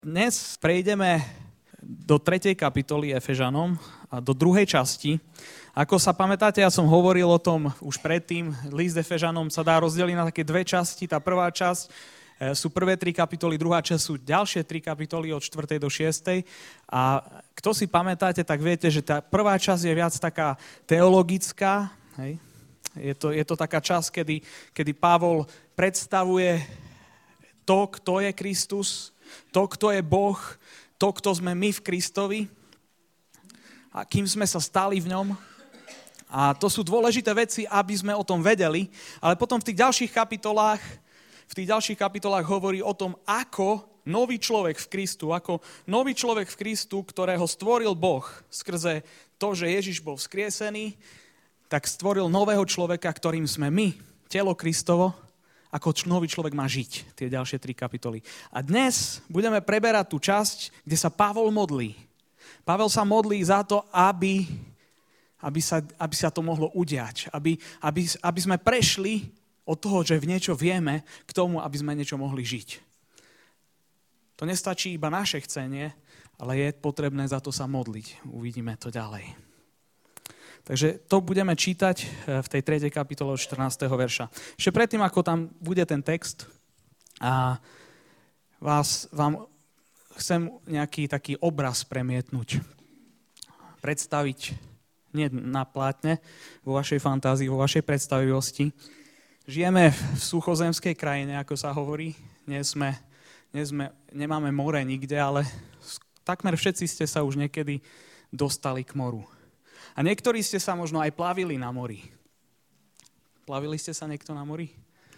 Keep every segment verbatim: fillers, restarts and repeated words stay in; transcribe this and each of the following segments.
Dnes prejdeme do tretej kapitoly Efežanom a do druhej časti. Ako sa pamätáte, ja som hovoril o tom už predtým, list Efežanom sa dá rozdeliť na také dve časti. Tá prvá časť sú prvé tri kapitoly, druhá časť sú ďalšie tri kapitoly od štvrtej do šiestej. A kto si pamätáte, tak viete, že tá prvá časť je viac taká teologická. Hej? Je to, je to taká časť, kedy, kedy Pavol predstavuje to, kto je Kristus, to, kto je Boh, to, kto sme my v Kristovi a kým sme sa stali v ňom. A to sú dôležité veci, aby sme o tom vedeli, ale potom v tých ďalších kapitolách, v tých ďalších kapitolách hovorí o tom, ako nový človek v Kristu, ako nový človek v Kristu, ktorého stvoril Boh skrze to, že Ježiš bol vzkriesený, tak stvoril nového človeka, ktorým sme my, telo Kristovo, ako nový človek má žiť, tie ďalšie tri kapitoly. A dnes budeme preberať tú časť, kde sa Pavol modlí. Pavel sa modlí za to, aby, aby, sa, aby sa to mohlo udiať. Aby, aby, aby sme prešli od toho, že v niečo vieme, k tomu, aby sme niečo mohli žiť. To nestačí iba naše chcenie, ale je potrebné za to sa modliť. Uvidíme to ďalej. Takže to budeme čítať v tej tretej kapitole od štrnásteho verša. Ešte predtým, ako tam bude ten text, a vás, vám chcem nejaký taký obraz premietnúť. Predstaviť, nie na plátne, vo vašej fantázii, vo vašej predstavivosti. Žijeme v suchozemskej krajine, ako sa hovorí. Nie sme, nie sme, nemáme more nikde, ale takmer všetci ste sa už niekedy dostali k moru. A niektorí ste sa možno aj plavili na mori. Plavili ste sa niekto na mori?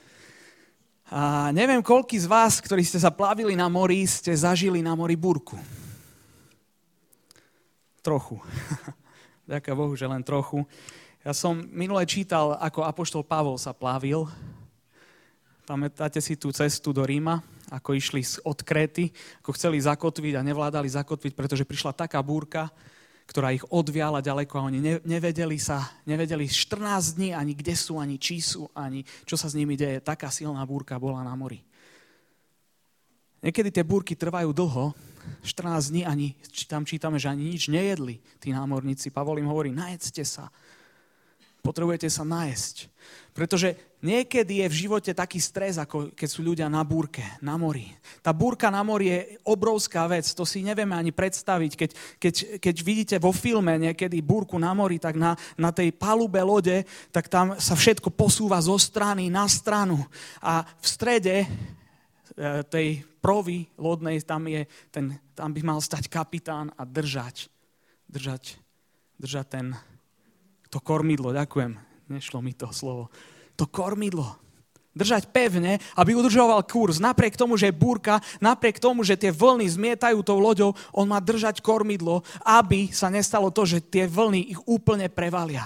A neviem, koľký z vás, ktorí ste sa plavili na mori, ste zažili na mori búrku. Trochu. Ďakujem Bohu, že len trochu. Ja som minule čítal, ako apoštol Pavol sa plavil. Pamätáte si tú cestu do Ríma, ako išli od Kréty, ako chceli zakotviť a nevládali zakotviť, pretože prišla taká búrka, ktorá ich odviala ďaleko a oni nevedeli sa, nevedeli štrnásť dní ani kde sú, ani či sú, ani čo sa s nimi deje. Taká silná búrka bola na mori. Niekedy tie búrky trvajú dlho, štrnásť dní, ani tam čítame, že ani nič nejedli tí námorníci. Pavol im hovorí, najedzte sa. Potrebujete sa najesť. Pretože niekedy je v živote taký stres, ako keď sú ľudia na búrke, na mori. Tá búrka na mori je obrovská vec, to si nevieme ani predstaviť. Keď, keď, keď vidíte vo filme niekedy búrku na mori, tak na, na tej palube lode, tak tam sa všetko posúva zo strany na stranu. A v strede tej provy lodnej, tam, je ten, tam by mal stať kapitán a držať, držať, držať ten... To kormidlo, ďakujem, nešlo mi to slovo. To kormidlo. Držať pevne, aby udržoval kurz. Napriek tomu, že je búrka, napriek tomu, že tie vlny zmietajú tou loďou, on má držať kormidlo, aby sa nestalo to, že tie vlny ich úplne prevalia.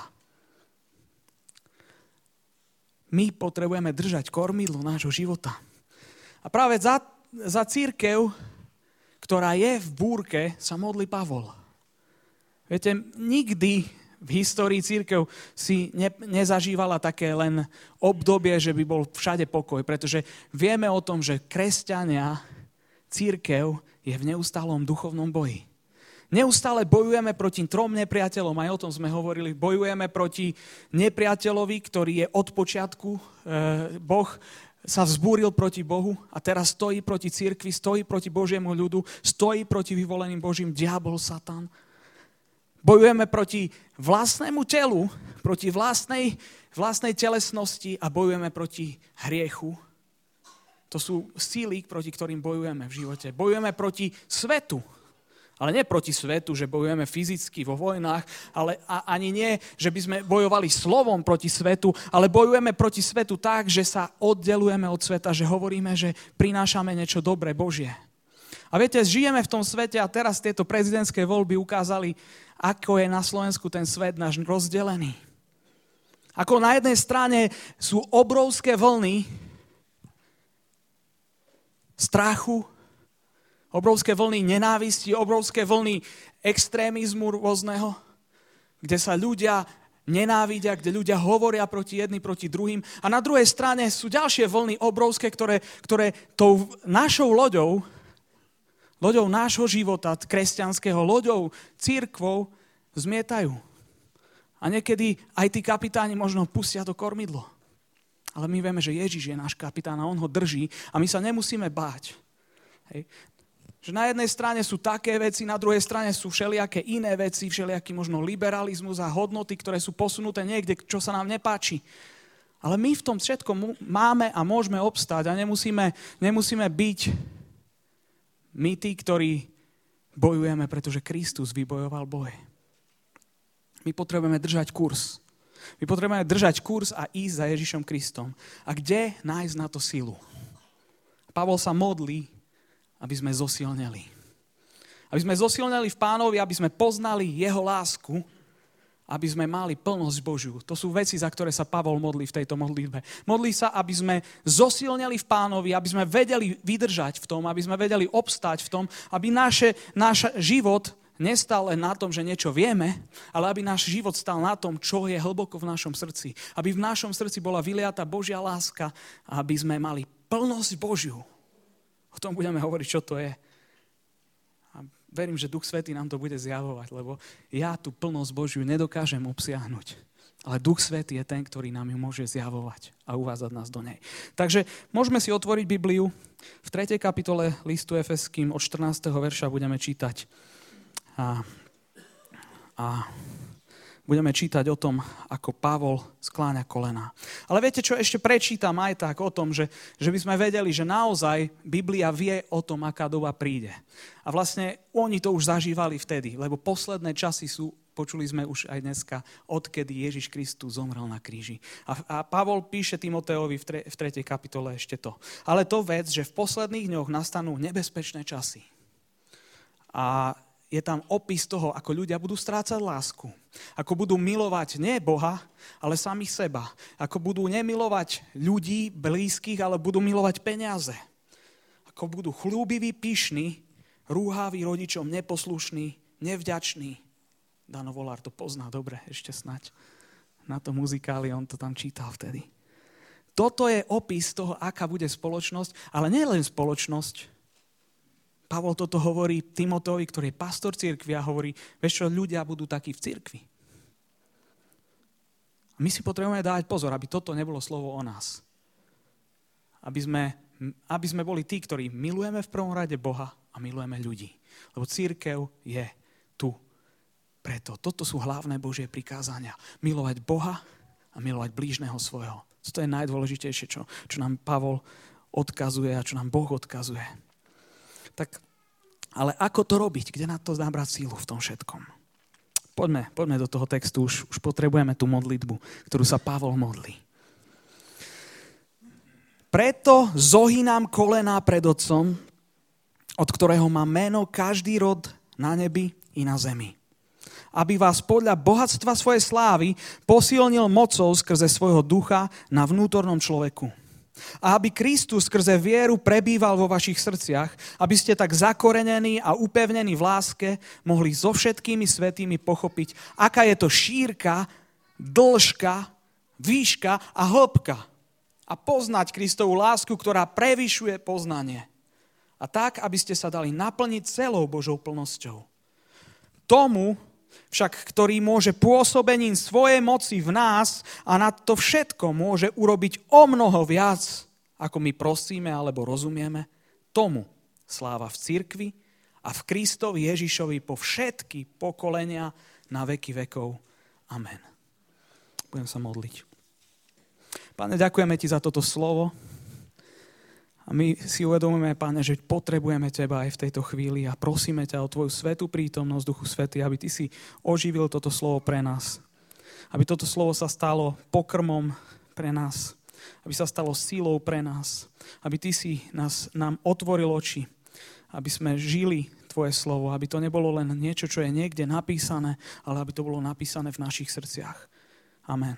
My potrebujeme držať kormidlo nášho života. A práve za, za cirkev, ktorá je v búrke, sa modlí Pavol. Viete, nikdy v histórii cirkev si ne, nezažívala také len obdobie, že by bol všade pokoj, pretože vieme o tom, že kresťania, cirkev je v neustálom duchovnom boji. Neustále bojujeme proti trom nepriateľom, aj o tom sme hovorili, bojujeme proti nepriateľovi, ktorý je od počiatku, e, Boh sa vzbúril proti Bohu a teraz stojí proti cirkvi, stojí proti Božiemu ľudu, stojí proti vyvoleným Božím, diabol, Satan. Bojujeme proti vlastnému telu, proti vlastnej, vlastnej telesnosti a bojujeme proti hriechu. To sú síly, proti ktorým bojujeme v živote. Bojujeme proti svetu, ale nie proti svetu, že bojujeme fyzicky vo vojnách, ale a, ani nie, že by sme bojovali slovom proti svetu, ale bojujeme proti svetu tak, že sa oddelujeme od sveta, že hovoríme, že prinášame niečo dobré, Božie. A viete, žijeme v tom svete a teraz tieto prezidentské voľby ukázali, ako je na Slovensku ten svet náš rozdelený. Ako na jednej strane sú obrovské vlny strachu, obrovské vlny nenávisti, obrovské vlny extrémizmu rôzneho, kde sa ľudia nenávidia, kde ľudia hovoria proti jedni, proti druhým. A na druhej strane sú ďalšie vlny obrovské, ktoré, ktoré tou našou loďou loďou nášho života, kresťanského, loďou, cirkvou zmietajú. A niekedy aj tí kapitáni možno pustia to kormidlo. Ale my vieme, že Ježiš je náš kapitán a on ho drží a my sa nemusíme báť. Hej. Že na jednej strane sú také veci, na druhej strane sú všelijaké iné veci, všelijaký možno liberalizmus a hodnoty, ktoré sú posunuté niekde, čo sa nám nepáči. Ale my v tom všetkom máme a môžeme obstáť a nemusíme, nemusíme byť my tí, ktorí bojujeme, pretože Kristus vybojoval boj. My potrebujeme držať kurz. My potrebujeme držať kurz a ísť za Ježišom Kristom. A kde nájsť na to silu? Pavol sa modlí, aby sme zosilneli. Aby sme zosilneli v Pánovi, aby sme poznali jeho lásku, aby sme mali plnosť Božiu. To sú veci, za ktoré sa Pavol modlí v tejto modlitbe. Modlí sa, aby sme zosilneli v Pánovi, aby sme vedeli vydržať v tom, aby sme vedeli obstáť v tom, aby naše, náš život nestal len na tom, že niečo vieme, ale aby náš život stal na tom, čo je hlboko v našom srdci. Aby v našom srdci bola vyliata Božia láska, aby sme mali plnosť Božiu. O tom budeme hovoriť, čo to je. A verím, že Duch Svätý nám to bude zjavovať, lebo ja tú plnosť Božiu nedokážem obsiahnuť. Ale Duch Svätý je ten, ktorý nám ju môže zjavovať a uvádzať nás do nej. Takže môžeme si otvoriť Bibliu. V tretej kapitole listu Efeským od štrnásteho verša budeme čítať. A, a budeme čítať o tom, ako Pavol skláňa kolená. Ale viete čo, ešte prečítam aj tak o tom, že, že by sme vedeli, že naozaj Biblia vie o tom, aká doba príde. A vlastne oni to už zažívali vtedy, lebo posledné časy sú, počuli sme už aj dneska, odkedy Ježiš Kristus zomrel na kríži. A, a Pavol píše Timoteovi v, tre, v tretej kapitole ešte to. Ale to vec, že v posledných dňoch nastanú nebezpečné časy. A je tam opis toho, ako ľudia budú strácať lásku. Ako budú milovať nie Boha, ale samých seba. Ako budú nemilovať ľudí blízkych, ale budú milovať peniaze. Ako budú chľúbiví, pyšní, rúhaví rodičom, neposlušní, nevďační. Dano Volár to pozná dobre, ešte snať. Na to muzikáli on to tam čítal vtedy. Toto je opis toho, aká bude spoločnosť, ale nie len spoločnosť. Pavol toto hovorí Timoteovi, ktorý je pastor cirkvi a hovorí, vieš čo, ľudia budú takí v cirkvi. A my si potrebujeme dávať pozor, aby toto nebolo slovo o nás. Aby sme, aby sme boli tí, ktorí milujeme v prvom rade Boha a milujeme ľudí. Lebo cirkev je tu. Preto toto sú hlavné Božie prikázania. Milovať Boha a milovať blížneho svojho. To je najdôležitejšie, čo, čo nám Pavol odkazuje a čo nám Boh odkazuje. Tak, ale ako to robiť? Kde na to nabrať sílu v tom všetkom? Poďme, poďme do toho textu. Už, už potrebujeme tú modlitbu, ktorú sa Pavol modlí. Preto zohynám kolená pred Otcom, od ktorého má meno každý rod na nebi i na zemi. Aby vás podľa bohatstva svojej slávy posilnil mocou skrze svojho ducha na vnútornom človeku. A aby Kristus skrze vieru prebýval vo vašich srdciach, aby ste tak zakorenení a upevnení v láske mohli so všetkými svätými pochopiť, aká je to šírka, dĺžka, výška a hĺbka. A poznať Kristovú lásku, ktorá prevyšuje poznanie. A tak, aby ste sa dali naplniť celou Božou plnosťou. Tomu však, ktorý môže pôsobením svojej moci v nás a na to všetko môže urobiť o mnoho viac, ako my prosíme alebo rozumieme, tomu sláva v cirkvi a v Kristovi Ježišovi po všetky pokolenia na veky vekov. Amen. Budem sa modliť. Pane, ďakujeme Ti za toto slovo. A my si uvedomujeme, Pane, že potrebujeme Teba aj v tejto chvíli a prosíme ťa o Tvoju svätú prítomnosť, Duchu Svätý, aby Ty si oživil toto slovo pre nás. Aby toto slovo sa stalo pokrmom pre nás. Aby sa stalo sílou pre nás. Aby Ty si nás, nám otvoril oči. Aby sme žili Tvoje slovo. Aby to nebolo len niečo, čo je niekde napísané, ale aby to bolo napísané v našich srdciach. Amen.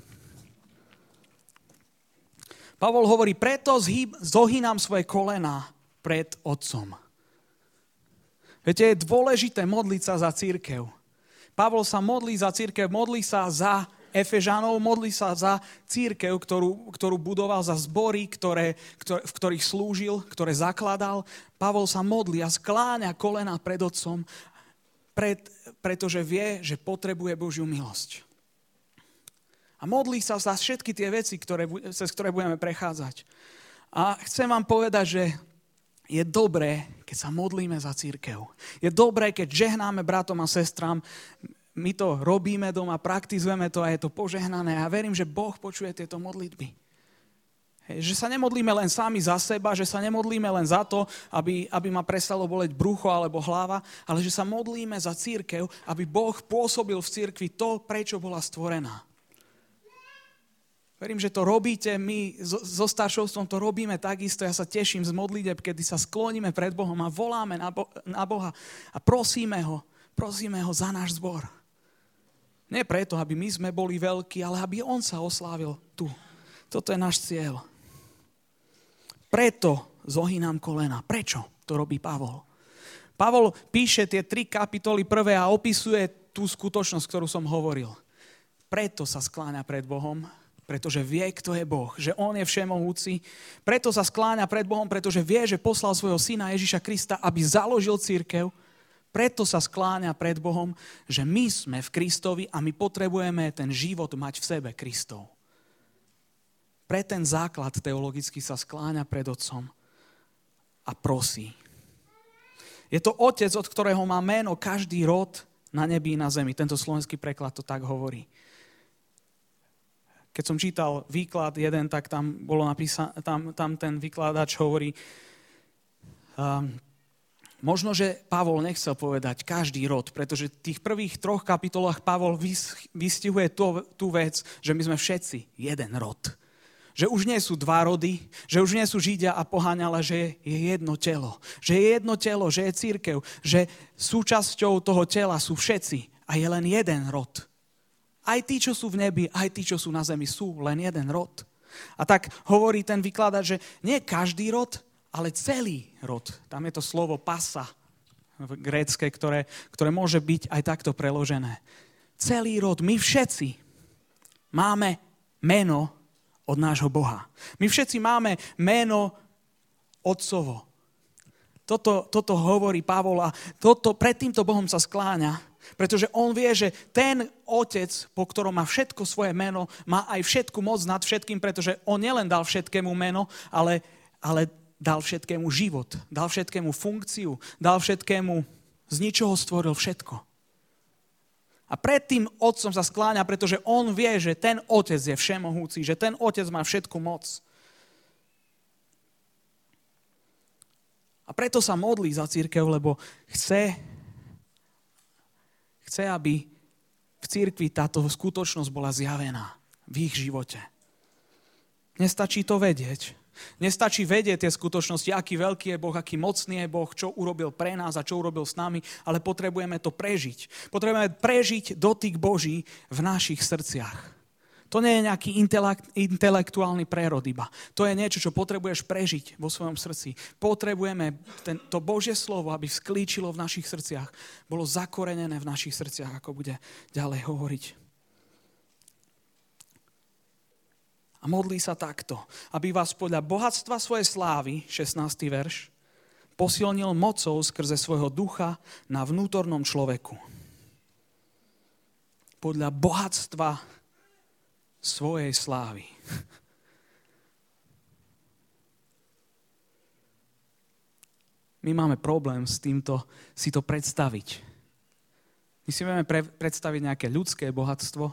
Pavol hovorí, preto zohynám svoje kolená pred Otcom. Viete, je dôležité modliť sa za cirkev. Pavol sa modlí za cirkev, modlí sa za Efežanov, modlí sa za cirkev, ktorú, ktorú budoval, za zbory, ktoré, ktoré, v ktorých slúžil, ktoré zakladal. Pavol sa modlí a skláňa kolena pred Otcom, pred, pretože vie, že potrebuje Božiu milosť. A modlí sa za všetky tie veci, ktoré, cez ktoré budeme prechádzať. A chcem vám povedať, že je dobré, keď sa modlíme za cirkev. Je dobré, keď žehnáme bratom a sestram. My to robíme doma, praktizujeme to a je to požehnané. A verím, že Boh počuje tieto modlitby. Hej, že sa nemodlíme len sami za seba, že sa nemodlíme len za to, aby, aby ma prestalo boleť brucho alebo hlava, ale že sa modlíme za cirkev, aby Boh pôsobil v cirkvi to, prečo bola stvorená. Verím, že to robíte, my so staršovstvom to robíme takisto. Ja sa teším z modlitieb, kedy sa skloníme pred Bohom a voláme na, Bo- na Boha a prosíme ho, prosíme ho za náš zbor. Nie preto, aby my sme boli veľkí, ale aby on sa oslávil tu. Toto je náš cieľ. Preto zohýnam kolena. Prečo to robí Pavol? Pavol píše tie tri kapitoly prvé a opisuje tú skutočnosť, ktorú som hovoril. Preto sa skláňa pred Bohom, pretože vie, kto je Boh, že on je všemohúci. Preto sa skláňa pred Bohom, pretože vie, že poslal svojho syna Ježiša Krista, aby založil cirkev. Preto sa skláňa pred Bohom, že my sme v Kristovi a my potrebujeme ten život mať v sebe Kristov. Pre ten základ teologicky sa skláňa pred Otcom a prosí. Je to Otec, od ktorého má meno každý rod na nebi i na zemi. Tento slovenský preklad to tak hovorí. Keď som čítal výklad jeden, tak tam bolo napísané, tam, tam ten vykladač hovorí, um, možno, že Pavol nechcel povedať každý rod, pretože v tých prvých troch kapitolách Pavol vystihuje tú, tú vec, že my sme všetci jeden rod. Že už nie sú dva rody, že už nie sú Židia a poháň, ale že je jedno telo. Že je jedno telo, že je cirkev, že súčasťou toho tela sú všetci a je len jeden rod. Aj tí, čo sú v nebi, aj tí, čo sú na zemi, sú len jeden rod. A tak hovorí ten vykladač, že nie každý rod, ale celý rod. Tam je to slovo pasa v grécke, ktoré, ktoré môže byť aj takto preložené. Celý rod, my všetci máme meno od nášho Boha. My všetci máme meno Otcovo. Toto, toto hovorí Pavol a toto, pred týmto Bohom sa skláňa, pretože on vie, že ten Otec, po ktorom má všetko svoje meno, má aj všetku moc nad všetkým, pretože on nielen dal všetkému meno, ale, ale dal všetkému život, dal všetkému funkciu, dal všetkému, z ničoho stvoril všetko. A pred tým Otcom sa skláňa, pretože on vie, že ten Otec je všemohúci, že ten Otec má všetku moc. A preto sa modlí za cirkev, lebo chce, chce, aby v cirkvi táto skutočnosť bola zjavená v ich živote. Nestačí to vedieť. Nestačí vedieť tie skutočnosti, aký veľký je Boh, aký mocný je Boh, čo urobil pre nás a čo urobil s nami, ale potrebujeme to prežiť. Potrebujeme prežiť dotyk Boží v našich srdciach. To nie je nejaký intelektuálny prerod iba. To je niečo, čo potrebuješ prežiť vo svojom srdci. Potrebujeme ten, to Božie slovo, aby vzklíčilo v našich srdciach. Bolo zakorenené v našich srdciach, ako bude ďalej hovoriť. A modlí sa takto, aby vás podľa bohatstva svojej slávy, šestnásty verš, posilnil mocou skrze svojho ducha na vnútornom človeku. Podľa bohatstva svojej slávy. My máme problém s týmto si to predstaviť. My si vieme pre, predstaviť nejaké ľudské bohatstvo.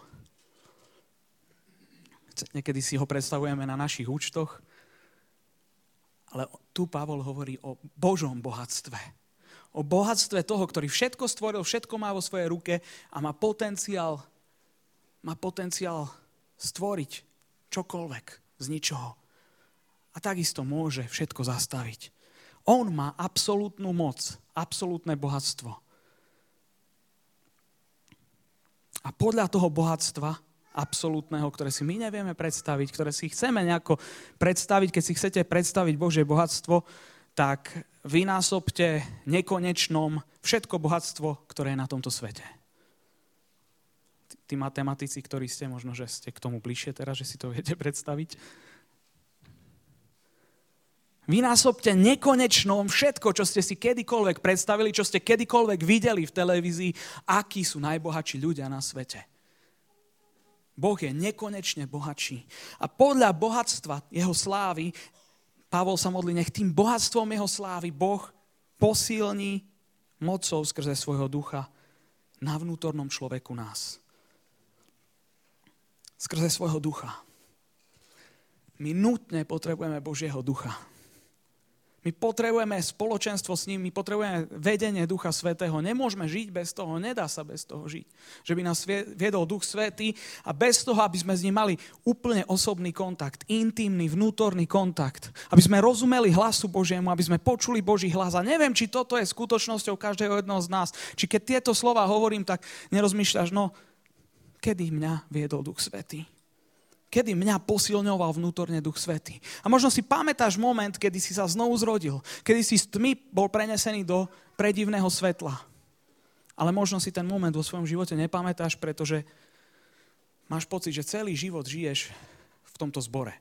Niekedy si ho predstavujeme na našich účtoch. Ale tu Pavol hovorí o Božom bohatstve. O bohatstve toho, ktorý všetko stvoril, všetko má vo svojej ruke a má potenciál, má potenciál stvoriť čokoľvek z ničoho. A takisto môže všetko zastaviť. On má absolútnu moc, absolútne bohatstvo. A podľa toho bohatstva absolútneho, ktoré si my nevieme predstaviť, ktoré si chceme nejako predstaviť, keď si chcete predstaviť Božie bohatstvo, tak vynásobte nekonečnom všetko bohatstvo, ktoré je na tomto svete. tí matematici, ktorí ste, možno, že ste k tomu bližšie teraz, že si to viete predstaviť. Vynásobte nekonečnom všetko, čo ste si kedykoľvek predstavili, čo ste kedykoľvek videli v televízii, akí sú najbohatší ľudia na svete. Boh je nekonečne bohatší. A podľa bohatstva jeho slávy, Pavol sa modlí, nech tým bohatstvom jeho slávy Boh posilní mocou skrze svojho ducha na vnútornom človeku nás. Skrze svojho ducha. My nutne potrebujeme Božieho ducha. My potrebujeme spoločenstvo s ním, my potrebujeme vedenie Ducha Svätého. Nemôžeme žiť bez toho, nedá sa bez toho žiť. Že by nás viedol Duch Svätý a bez toho, aby sme s ním mali úplne osobný kontakt, intimný, vnútorný kontakt. Aby sme rozumeli hlasu Božiemu, aby sme počuli Boží hlas. A neviem, či toto je skutočnosťou každého jedného z nás. Či keď tieto slova hovorím, tak nerozmýšľaš, no, kedy mňa viedol Duch Svätý? Kedy mňa posilňoval vnútorne Duch Svätý. A možno si pamätáš moment, kedy si sa znovu zrodil, kedy si z tmy bol prenesený do predivného svetla. Ale možno si ten moment vo svojom živote nepamätáš, pretože máš pocit, že celý život žiješ v tomto zbore.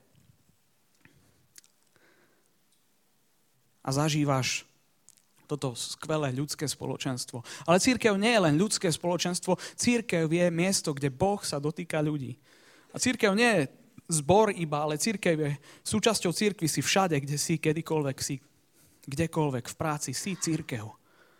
A zažívaš toto skvelé ľudské spoločenstvo. Ale cirkev nie je len ľudské spoločenstvo, cirkev je miesto, kde Boh sa dotýka ľudí. A cirkev nie je zbor iba, ale cirkev je súčasťou cirkvi, si všade, kde si, kedykoľvek si, kdekoľvek, v práci, si cirkev.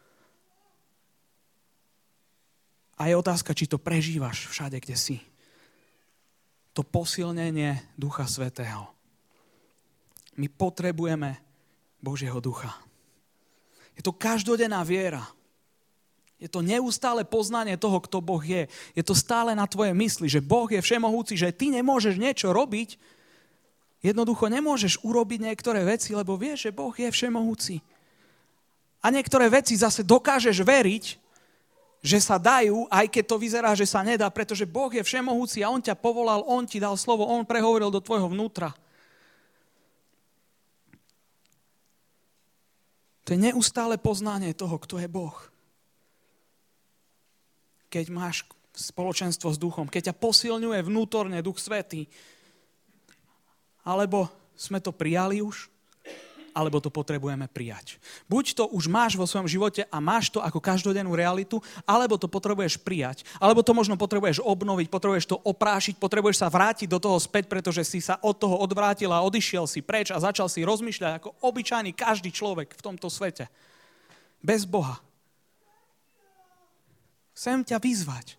A je otázka, či to prežívaš všade, kde si. To posilnenie Ducha Svätého. My potrebujeme Božieho ducha. Je to každodenná viera. Je to neustále poznanie toho, kto Boh je. Je to stále na tvoje mysli, že Boh je všemohúci, že ty nemôžeš niečo robiť. Jednoducho nemôžeš urobiť niektoré veci, lebo vieš, že Boh je všemohúci. A niektoré veci zase dokážeš veriť, že sa dajú, aj keď to vyzerá, že sa nedá, pretože Boh je všemohúci a On ťa povolal, On ti dal slovo, On prehovoril do tvojho vnútra. To je neustále poznanie toho, kto je Boh. Keď máš spoločenstvo s duchom, keď ťa posilňuje vnútorne Duch Svätý, alebo sme to prijali už, alebo to potrebujeme prijať. Buď to už máš vo svojom živote a máš to ako každodennú realitu, alebo to potrebuješ prijať, alebo to možno potrebuješ obnoviť, potrebuješ to oprášiť, potrebuješ sa vrátiť do toho späť, pretože si sa od toho odvrátil a odišiel si preč a začal si rozmýšľať ako obyčajný každý človek v tomto svete. Bez Boha. Chcem ťa vyzvať.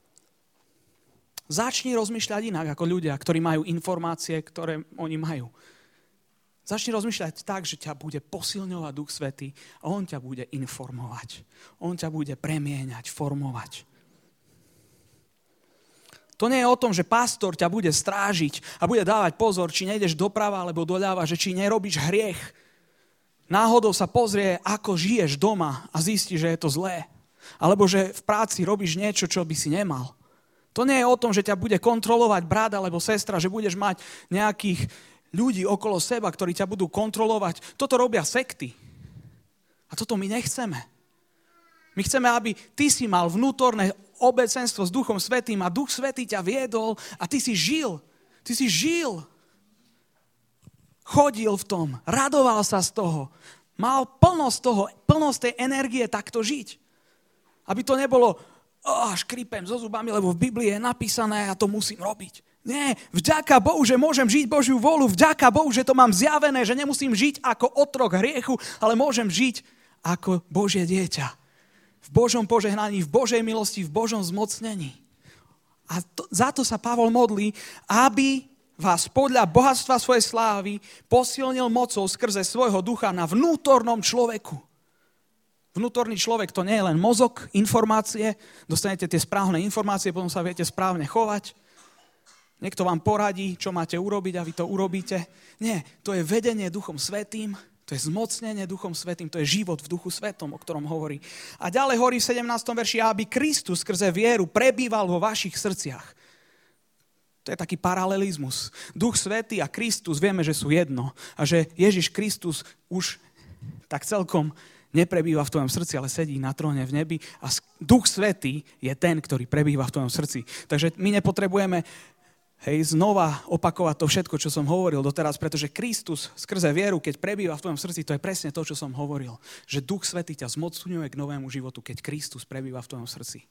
Začni rozmýšľať inak ako ľudia, ktorí majú informácie, ktoré oni majú. Začni rozmýšľať tak, že ťa bude posilňovať Duch Svätý a On ťa bude informovať. On ťa bude premieňať, formovať. To nie je o tom, že pastor ťa bude strážiť a bude dávať pozor, či nejdeš doprava alebo doľava, že či nerobíš hriech. Náhodou sa pozrie, ako žiješ doma a zistí, že je to zlé. Alebo že v práci robíš niečo, čo by si nemal. To nie je o tom, že ťa bude kontrolovať brat alebo sestra, že budeš mať nejakých ľudí okolo seba, ktorí ťa budú kontrolovať. Toto robia sekty. A toto my nechceme. My chceme, aby ty si mal vnútorné obecenstvo s Duchom Svätým a Duch Svätý ťa viedol a ty si žil. Ty si žil. Chodil v tom. Radoval sa z toho. Mal plnosť toho, plnosť tej energie takto žiť. Aby to nebolo, oh, škripem so zubami, lebo v Biblii je napísané a ja to musím robiť. Nie, vďaka Bohu, že môžem žiť Božiu vôľu, vďaka Bohu, že to mám zjavené, že nemusím žiť ako otrok hriechu, ale môžem žiť ako Božie dieťa. V Božom požehnaní, v Božej milosti, v Božom zmocnení. A to, za to sa Pavol modlí, aby vás podľa bohatstva svojej slávy posilnil mocou skrze svojho ducha na vnútornom človeku. Vnútorný človek to nie je len mozog, informácie, dostanete tie správne informácie, potom sa viete správne chovať. Niekto vám poradí, čo máte urobiť a vy to urobíte. Nie, to je vedenie Duchom Svätým, to je zmocnenie Duchom Svätým, to je život v Duchu Svätom, o ktorom hovorí. A ďalej hovorí v sedemnástom verši, aby Kristus skrze vieru prebýval vo vašich srdciach. To je taký paralelizmus. Duch Svätý a Kristus vieme, že sú jedno. A že Ježiš Kristus už tak celkom neprebýva v tvojom srdci, ale sedí na tróne v nebi a Duch Svätý je ten, ktorý prebýva v tvojom srdci. Takže my nepotrebujeme hej, znova opakovať to všetko, čo som hovoril doteraz, pretože Kristus skrze vieru, keď prebýva v tvojom srdci, to je presne to, čo som hovoril. Že Duch Svätý ťa zmocňuje k novému životu, keď Kristus prebýva v tvojom srdci.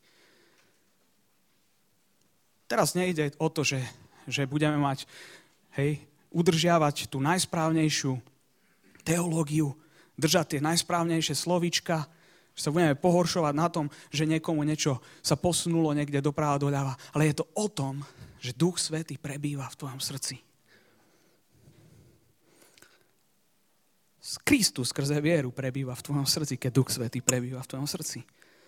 Teraz nejde o to, že, že budeme mať, hej, udržiavať tú najsprávnejšiu teológiu, držať tie najsprávnejšie slovíčka, že sa budeme pohoršovať na tom, že niekomu niečo sa posunulo niekde doprava, doľava. Ale je to o tom, že Duch Svätý prebýva v tvojom srdci. Kristus skrze vieru prebýva v tvojom srdci, keď Duch Svätý prebýva v tvojom srdci.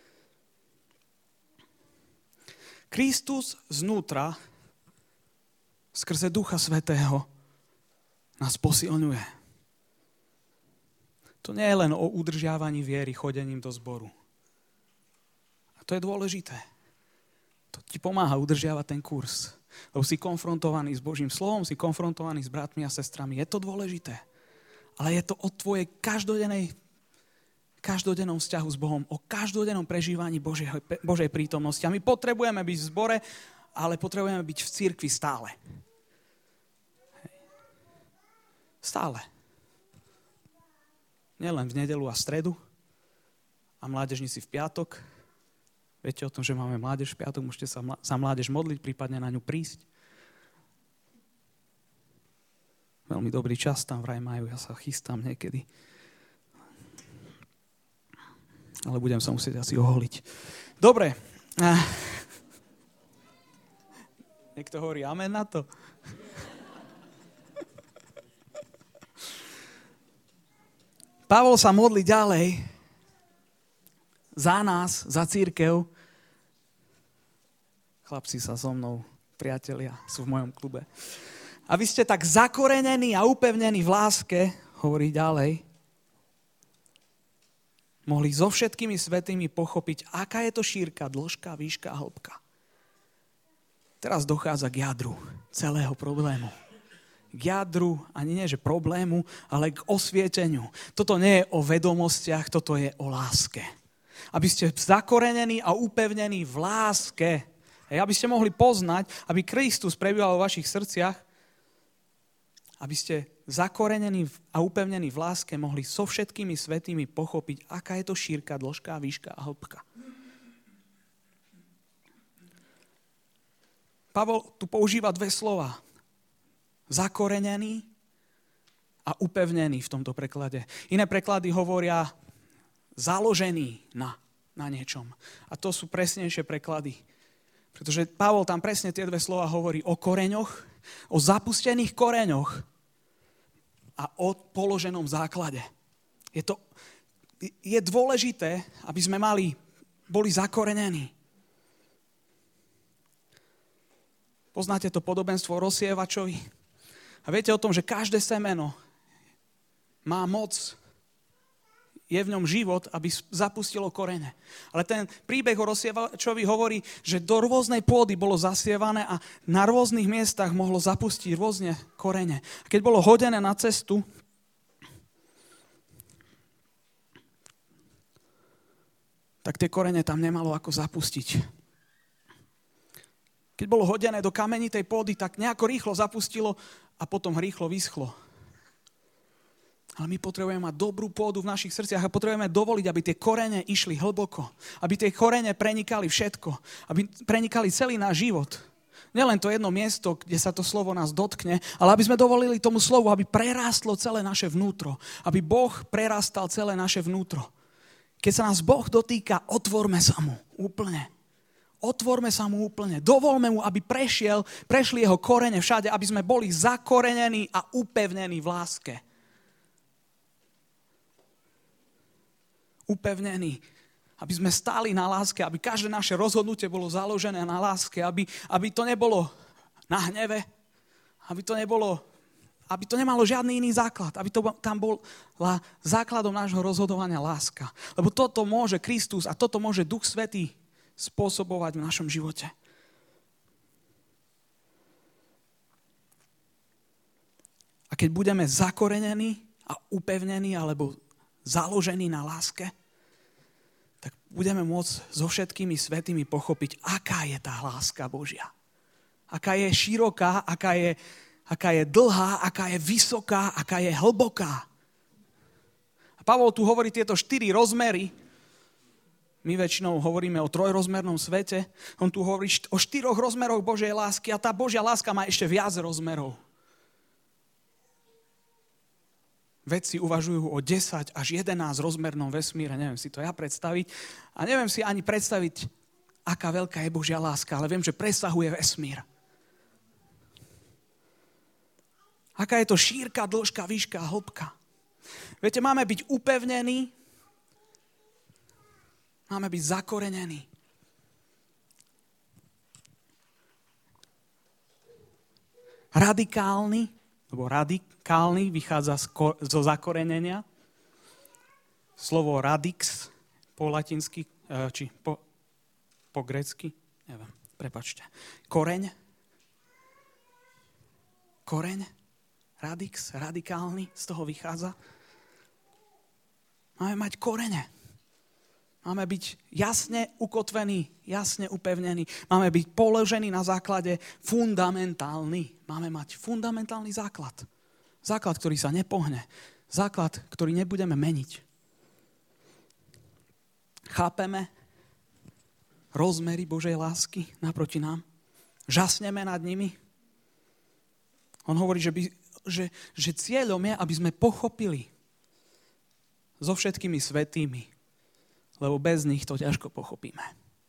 Kristus znútra skrze Ducha Svätého nás posilňuje. To nie je len o udržiavaní viery chodením do zboru. A to je dôležité. To ti pomáha udržiavať ten kurz. Lebo si konfrontovaný s Božím slovom, si konfrontovaný s bratmi a sestrami. Je to dôležité. Ale je to o tvojej každodennej, každodennom vzťahu s Bohom, o každodennom prežívaní Božej, Božej prítomnosti. A my potrebujeme byť v zbore, ale potrebujeme byť v cirkvi stále. Stále. Nielen v nedeľu a stredu a mládežníci v piatok. Viete o tom, že máme mládež v piatok, môžete sa za mládež modliť, prípadne na ňu prísť. Veľmi dobrý čas tam vraj majú, ja sa chystám niekedy. Ale budem sa musieť asi oholiť. Dobre. Niekto hovorí amen na to? Pavol sa modlí ďalej za nás, za cirkev. Chlapci sa so mnou, priatelia, sú v mojom klube. A vy ste tak zakorenení a upevnení v láske, hovorí ďalej, mohli so všetkými svätými pochopiť, aká je to šírka, dĺžka, výška a hĺbka. Teraz dochádza k jadru celého problému. K jadru, ani nie že problému, ale k osvieteniu. Toto nie je o vedomostiach, toto je o láske. Aby ste zakorenení a upevnení v láske, hej, aby ste mohli poznať, aby Kristus prebýval vo vašich srdciach, aby ste zakorenení a upevnení v láske mohli so všetkými svätými pochopiť, aká je to šírka, dĺžka, výška a hĺbka. Pavol tu používa dve slova. Zakorenený a upevnený v tomto preklade. Iné preklady hovoria založený na, na niečom. A to sú presnejšie preklady. Pretože Pavol tam presne tie dve slova hovorí o koreňoch, o zapustených koreňoch a o položenom základe. Je, to, je dôležité, aby sme mali, boli zakorenení. Poznáte to podobenstvo o rozsievačovi? A viete o tom, že každé semeno má moc, je v ňom život, aby zapustilo korene. Ale ten príbeh o rozsievačovi hovorí, že do rôznej pôdy bolo zasievané a na rôznych miestach mohlo zapustiť rôzne korene. A keď bolo hodené na cestu, tak tie korene tam nemalo ako zapustiť. Keď bolo hodené do kamenitej pôdy, tak nejako rýchlo zapustilo a potom rýchlo vyschlo. Ale my potrebujeme mať dobrú pôdu v našich srdciach a potrebujeme dovoliť, aby tie korene išli hlboko. Aby tie korene prenikali všetko. Aby prenikali celý náš život. Nielen to jedno miesto, kde sa to slovo nás dotkne, ale aby sme dovolili tomu slovu, aby prerástlo celé naše vnútro. Aby Boh prerástal celé naše vnútro. Keď sa nás Boh dotýka, otvorme sa mu úplne. Otvorme sa mu úplne. Dovolme mu, aby prešiel, prešli jeho korene všade, aby sme boli zakorenení a upevnení v láske. Upevnení. Aby sme stáli na láske, aby každé naše rozhodnutie bolo založené na láske, aby, aby to nebolo na hneve, aby to nebolo, aby to nemalo žiadny iný základ, aby to tam bola základom nášho rozhodovania láska. Lebo toto môže Kristus a toto môže Duch Svätý spôsobovať v našom živote. A keď budeme zakorenení a upevnení alebo založený na láske, tak budeme môcť so všetkými svätými pochopiť, aká je tá láska Božia. Aká je široká, aká je, aká je dlhá, aká je vysoká, aká je hlboká. A Pavol tu hovorí tieto štyri rozmery. My väčšinou hovoríme o trojrozmernom svete. On tu hovorí o štyroch rozmeroch Božej lásky a tá Božia láska má ešte viac rozmerov. Vedci uvažujú o desať až jedenásť rozmernom vesmíre. Neviem si to ja predstaviť. A neviem si ani predstaviť, aká veľká je Božia láska, ale viem, že presahuje vesmír. Aká je to šírka, dĺžka, výška a hĺbka. Viete, máme byť upevnení, máme byť zakorenení. Radikálny, lebo radikálny vychádza zo zakorenenia. Slovo radix po latinsky, či po, po grécky, neviem, prepáčte. Koreň. Koreň, radix, radikálny, z toho vychádza. Máme mať korene. Máme byť jasne ukotvení, jasne upevnení. Máme byť položení na základe fundamentálny. Máme mať fundamentálny základ. Základ, ktorý sa nepohne. Základ, ktorý nebudeme meniť. Chápeme rozmery Božej lásky naproti nám? Žasneme nad nimi? On hovorí, že, by, že, že cieľom je, aby sme pochopili so všetkými svätými, lebo bez nich to ťažko pochopíme.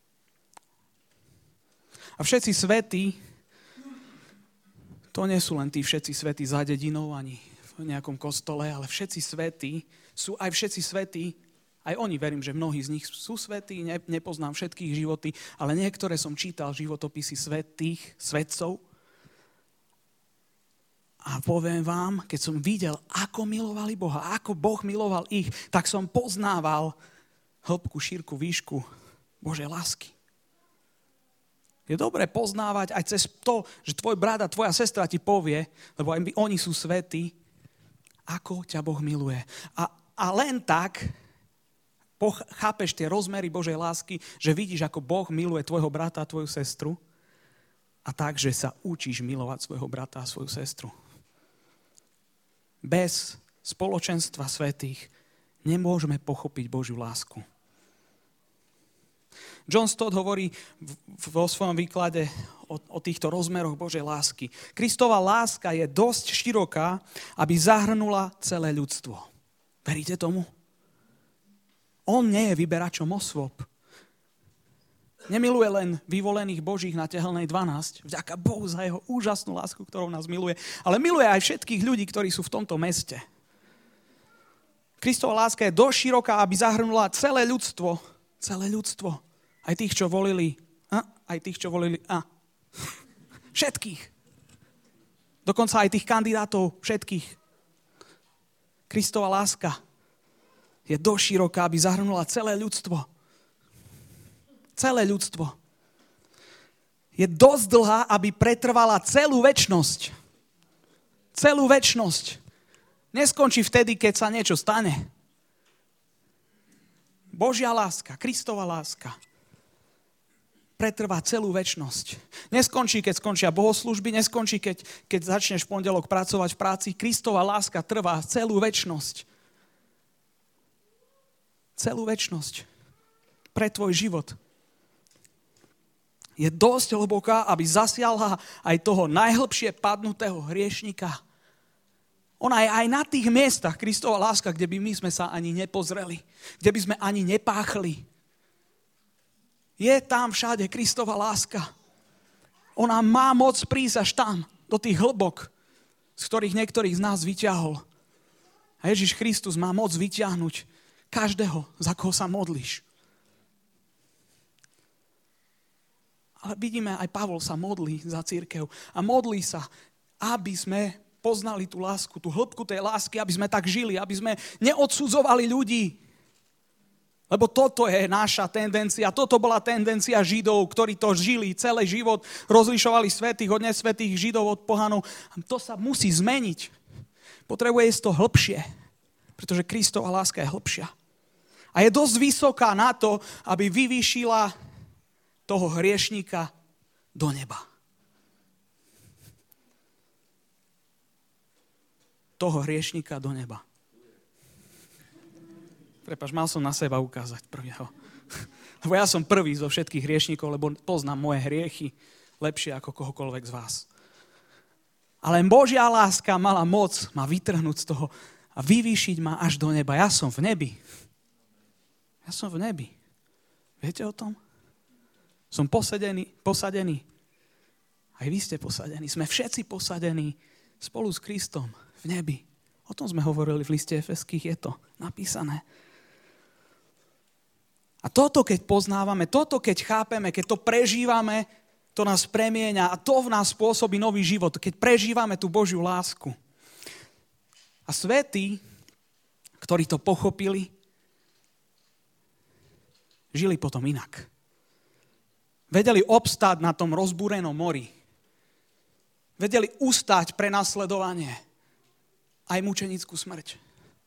A všetci svätí, to nie sú len tí všetci svätí za dedinou, ani v nejakom kostole, ale všetci svätí, sú aj všetci svätí, aj oni, verím, že mnohí z nich sú svätí, ne, nepoznám všetkých životy, ale niektoré som čítal životopisy svätých, svätcov. A poviem vám, keď som videl, ako milovali Boha, ako Boh miloval ich, tak som poznával hĺbku, šírku, výšku Božej lásky. Je dobré poznávať aj cez to, že tvoj brat a tvoja sestra ti povie, lebo aj oni sú svätí, ako ťa Boh miluje. A, a len tak chápeš tie rozmery Božej lásky, že vidíš, ako Boh miluje tvojho brata a tvoju sestru a tak, že sa učíš milovať svojho brata a svoju sestru. Bez spoločenstva svätých nemôžeme pochopiť Božiu lásku. John Stott hovorí vo svojom výklade o, o týchto rozmeroch Božej lásky. Kristova láska je dosť široká, aby zahrnula celé ľudstvo. Veríte tomu? On nie je vyberačom osôb. Nemiluje len vyvolených Božích na tehelnej dvanásť, vďaka Bohu za jeho úžasnú lásku, ktorou nás miluje, ale miluje aj všetkých ľudí, ktorí sú v tomto meste. Kristova láska je dosť široká, aby zahrnula celé ľudstvo. Celé ľudstvo. Aj tých, čo volili a, aj tých, čo volili a. Všetkých. Dokonca aj tých kandidátov, všetkých. Kristova láska je dosť široká, aby zahrnula celé ľudstvo. Celé ľudstvo. Je dosť dlhá, aby pretrvala celú večnosť. Celú večnosť. Neskončí vtedy, keď sa niečo stane. Božia láska, Kristova láska pretrvá celú večnosť. Neskončí, keď skončia bohoslúžby, neskončí, keď, keď začneš v pondelok pracovať v práci. Kristova láska trvá celú večnosť. Celú večnosť. Pre tvoj život. Je dosť hlboká, aby zasiahla aj toho najhlbšie padnutého hriešnika. Ona je aj na tých miestach, Kristova láska, kde by my sme sa ani nepozreli, kde by sme ani nepáchli. Je tam všade Kristova láska. Ona má moc prísť až tam, do tých hlbok, z ktorých niektorých z nás vyťahol. A Ježiš Kristus má moc vyťahnuť každého, za koho sa modlíš. Ale vidíme, aj Pavol sa modlí za cirkev. A modlí sa, aby sme poznali tú lásku, tú hĺbku tej lásky, aby sme tak žili, aby sme neodsudzovali ľudí. Lebo toto je naša tendencia. Toto bola tendencia Židov, ktorí to žili celý život. Rozlišovali svätých od nesvätých, Židov od pohanov. To sa musí zmeniť. Potrebuje ísť to hĺbšie. Pretože Kristova láska je hlbšia. A je dosť vysoká na to, aby vyvýšila toho hriešníka do neba. Toho hriešníka do neba. Prepáč, mal som na seba ukázať prvého. Lebo ja som prvý zo všetkých hriešníkov, lebo poznám moje hriechy lepšie ako kohokoľvek z vás. Ale Božia láska mala moc ma vytrhnúť z toho a vyvýšiť ma až do neba. Ja som v nebi. Ja som v nebi. Viete o tom? Som posadený, posadený. Aj vy ste posadení. Sme všetci posadení spolu s Kristom v nebi. O tom sme hovorili v liste Efeských, je to napísané. A toto, keď poznávame, toto, keď chápeme, keď to prežívame, to nás premieňa a to v nás spôsobí nový život, keď prežívame tú Božiu lásku. A svätí, ktorí to pochopili, žili potom inak. Vedeli obstáť na tom rozbúrenom mori. Vedeli ustáť prenasledovanie aj mučenickú smrť.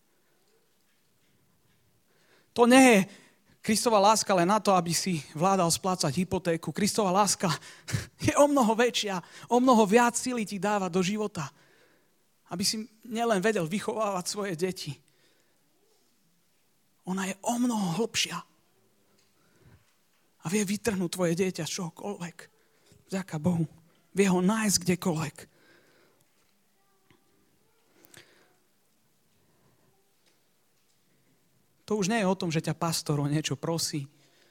To nie je Kristova láska len na to, aby si vládal splácať hypotéku. Kristova láska je o mnoho väčšia, o mnoho viac síly ti dáva do života. Aby si nielen vedel vychovávať svoje deti. Ona je o mnoho hlbšia. A vie vytrhnúť tvoje dieťa z čohokoľvek. Vďaka Bohu. Vie ho nájsť kdekoľvek. To už nie je o tom, že ťa pastor o niečo prosí.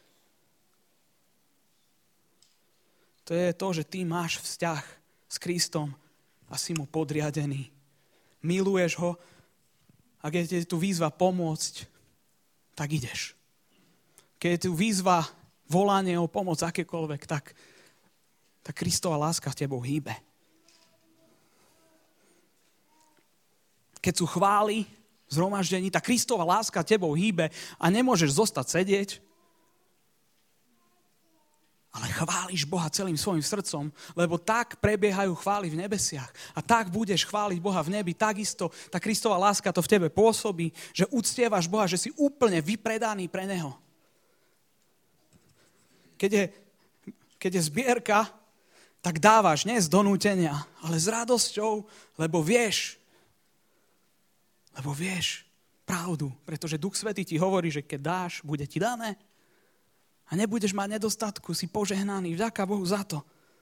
To je to, že ty máš vzťah s Kristom a si mu podriadený. Miluješ ho a keď je tu výzva pomôcť, tak ideš. Keď je tu výzva volanie o pomoc akékoľvek, tak, tak Kristova láska v tebou hýbe. Keď sú chvály v zhromaždení, tá Kristova láska tebou hýbe a nemôžeš zostať sedieť, ale chváliš Boha celým svojim srdcom, lebo tak prebiehajú chvály v nebesiach a tak budeš chváliť Boha v nebi, takisto tá Kristova láska to v tebe pôsobí, že uctievaš Boha, že si úplne vypredaný pre Neho. Keď je, keď je zbierka, tak dávaš nie z donútenia, ale s radosťou, lebo vieš, lebo vieš pravdu, pretože Duch Svätý ti hovorí, že keď dáš, bude ti dané a nebudeš mať nedostatku, si požehnaný, vďaka Bohu za to.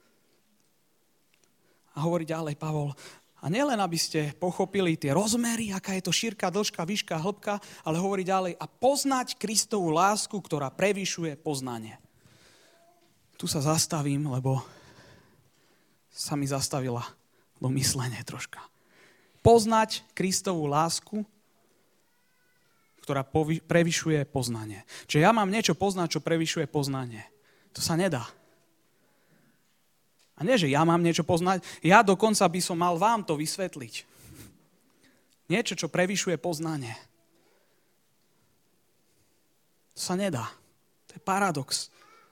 A hovorí ďalej Pavol, a nielen, aby ste pochopili tie rozmery, aká je to šírka, dĺžka, výška, hĺbka, ale hovorí ďalej, a poznať Kristovú lásku, ktorá prevyšuje poznanie. Tu sa zastavím, lebo sa mi zastavila do myslenie troška. Poznať Kristovú lásku, ktorá povi- prevyšuje poznanie. Čiže ja mám niečo poznať, čo prevyšuje poznanie. To sa nedá. A nie, že ja mám niečo poznať, ja dokonca by som mal vám to vysvetliť. Niečo, čo prevyšuje poznanie. To sa nedá. To je paradox.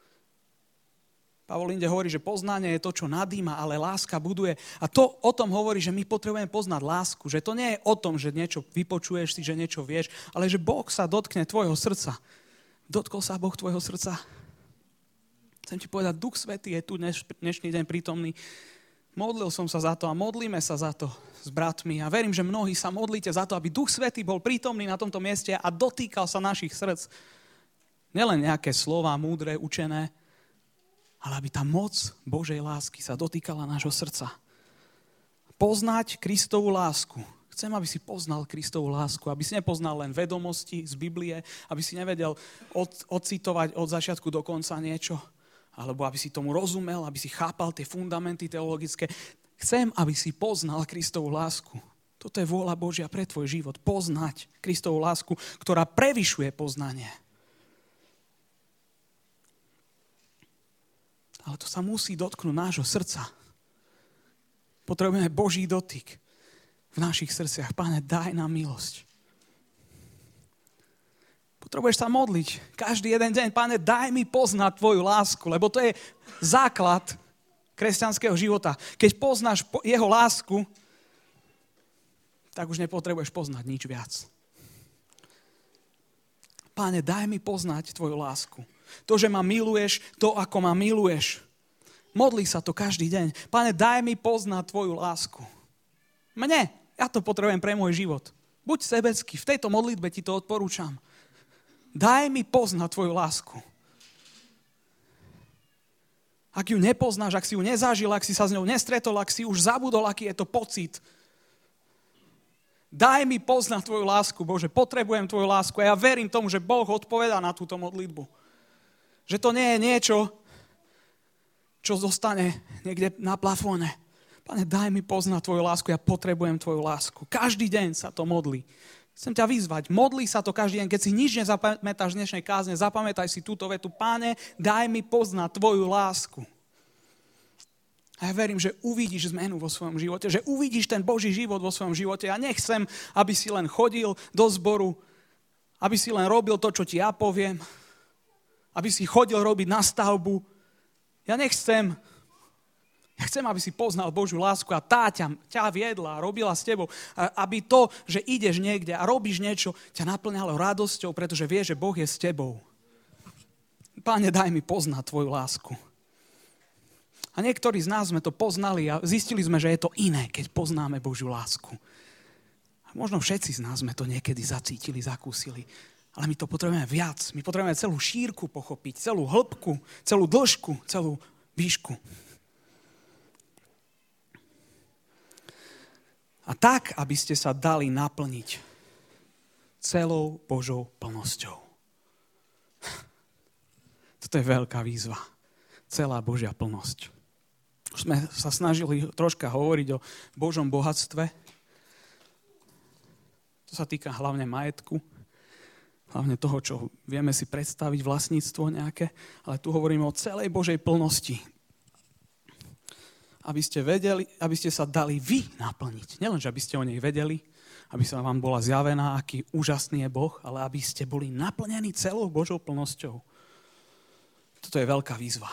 Pavol inde hovorí, že poznanie je to, čo nadýma, ale láska buduje. A to o tom hovorí, že my potrebujeme poznať lásku. Že to nie je o tom, že niečo vypočuješ si, že niečo vieš, ale že Boh sa dotkne tvojho srdca. Dotkol sa Boh tvojho srdca? Chcem ti povedať, Duch Svätý je tu dneš, dnešný deň prítomný. Modlil som sa za to a modlíme sa za to s bratmi. A verím, že mnohí sa modlíte za to, aby Duch Svätý bol prítomný na tomto mieste a dotýkal sa našich srdc. Nielen nejaké slová múdre, učené, ale aby tá moc Božej lásky sa dotýkala nášho srdca. Poznať Kristovú lásku. Chcem, aby si poznal Kristovú lásku, aby si nepoznal len vedomosti z Biblie, aby si nevedel od, odcitovať od začiatku do konca niečo, alebo aby si tomu rozumel, aby si chápal tie fundamenty teologické. Chcem, aby si poznal Kristovú lásku. Toto je vôľa Božia pre tvoj život. Poznať Kristovú lásku, ktorá prevyšuje poznanie. Ale to sa musí dotknúť nášho srdca. Potrebujeme Boží dotyk v našich srdciach. Pane, daj nám milosť. Potrebuješ sa modliť každý jeden deň. Pane, daj mi poznať tvoju lásku, lebo to je základ kresťanského života. Keď poznáš jeho lásku, tak už nepotrebuješ poznať nič viac. Páne, daj mi poznať tvoju lásku. To, že ma miluješ, to, ako ma miluješ. Modlí sa to každý deň. Páne, daj mi poznať tvoju lásku. Mne, ja to potrebujem pre môj život. Buď sebecký, v tejto modlitbe ti to odporúčam. Daj mi poznať tvoju lásku. Ak ju nepoznáš, ak si ju nezažil, ak si sa s ňou nestretol, ak si už zabudol, aký je to pocit. Daj mi poznať tvoju lásku, Bože, potrebujem tvoju lásku. A ja verím tomu, že Boh odpovedá na túto modlitbu. Že to nie je niečo, čo zostane niekde na plafóne. Pane, daj mi poznať tvoju lásku, ja potrebujem tvoju lásku. Každý deň sa to modlí. Chcem ťa vyzvať, modlí sa to každý deň. Keď si nič nezapamätáš z dnešnej kázne, zapamätaj si túto vetu. Páne, daj mi poznať tvoju lásku. A ja verím, že uvidíš zmenu vo svojom živote, že uvidíš ten Boží život vo svojom živote. Ja nechcem, aby si len chodil do zboru, aby si len robil to, čo ti ja poviem, aby si chodil robiť na stavbu. Ja nechcem. Ja chcem, aby si poznal Božiu lásku a tá ťa, ťa viedla a robila s tebou. A aby to, že ideš niekde a robíš niečo, ťa naplňalo radosťou, pretože vieš, že Boh je s tebou. Páne, daj mi poznať tvoju lásku. A niektorí z nás sme to poznali a zistili sme, že je to iné, keď poznáme Božiu lásku. A možno všetci z nás sme to niekedy zacítili, zakúsili. Ale my to potrebujeme viac. My potrebujeme celú šírku pochopiť, celú hĺbku, celú dĺžku, celú výšku. A tak, aby ste sa dali naplniť celou Božou plnosťou. Toto je veľká výzva. Celá Božia plnosť. Už sme sa snažili troška hovoriť o Božom bohatstve. To sa týka hlavne majetku. Hlavne toho, čo vieme si predstaviť, vlastníctvo nejaké. Ale tu hovoríme o celej Božej plnosti. Aby ste vedeli, aby ste sa dali vy naplniť. Nielen, že aby ste o nej vedeli, aby sa vám bola zjavená, aký úžasný je Boh, ale aby ste boli naplnení celou Božou plnosťou. Toto je veľká výzva.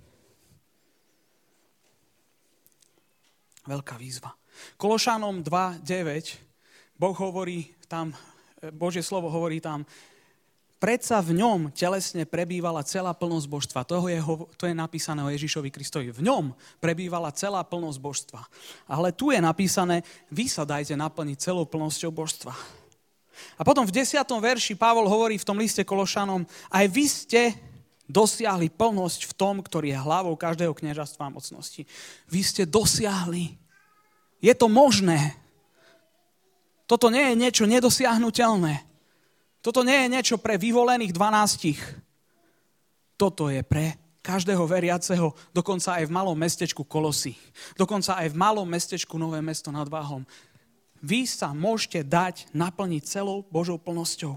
Veľká výzva. Kološanom dva deväť Boh hovorí tam, Božie slovo hovorí tam, predsa v ňom telesne prebývala celá plnosť božstva. To je, to je napísané o Ježišovi Kristovi. V ňom prebývala celá plnosť božstva. Ale tu je napísané, vy sa dajte naplniť celou plnosťou božstva. A potom v desiatom verši Pavol hovorí v tom liste Kološanom, aj vy ste dosiahli plnosť v tom, ktorý je hlavou každého kniežastva a mocnosti. Vy ste dosiahli. Je to možné. Toto nie je niečo nedosiahnuteľné. Toto nie je niečo pre vyvolených dvanástich. Toto je pre každého veriaceho, dokonca aj v malom mestečku Kolosy. Dokonca aj v malom mestečku Nové Mesto nad Váhom. Vy sa môžete dať naplniť celou Božou plnosťou.